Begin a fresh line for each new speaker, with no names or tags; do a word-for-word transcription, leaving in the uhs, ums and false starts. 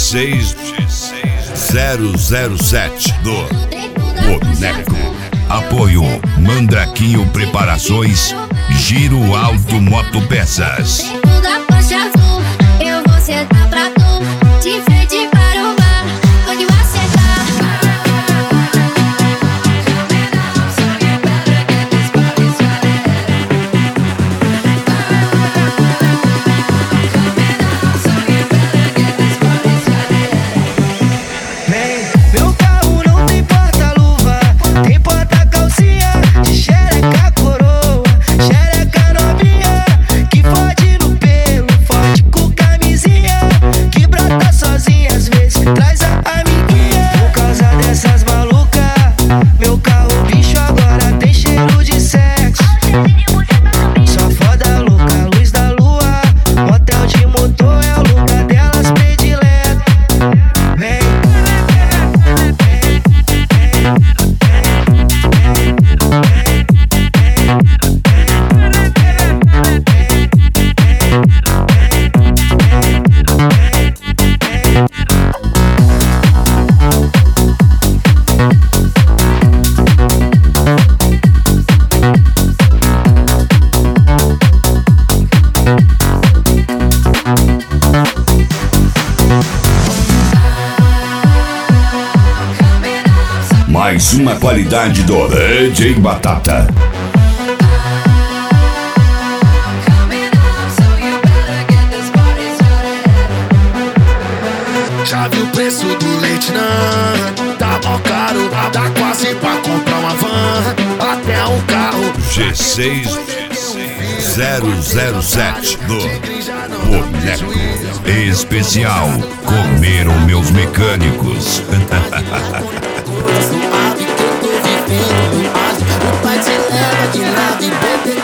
seis zero zero sete do Boneco. Apoio Mandraquinho Preparações, Giro Alto Motopeças.
Dentro da Porsche azul, eu vou sentar pra tu, de frente para o mar, onde você tá.
Vem, meu carro não tem porta-luva, tem porta-calcinha, de xereca coroa, xereca novinha, que fode no pelo, fode com camisinha, que brota sozinha, às vezes traz a amiguinha. Por causa dessas malucas, meu carro bicho agora tem cheiro de sexo. Só foda louca, luz da lua, motel de motor é o lugar delas predileto. Vem.
Mais uma qualidade do D J Batata.
Já viu o preço do leite, não? Tá mal caro, dá quase pra comprar uma van, até um carro.
G seis zero zero sete do Boneco. Especial Comeram Meus Mecânicos.
Suave que eu tô vivendo no ar. O pai te leva de lado e bebe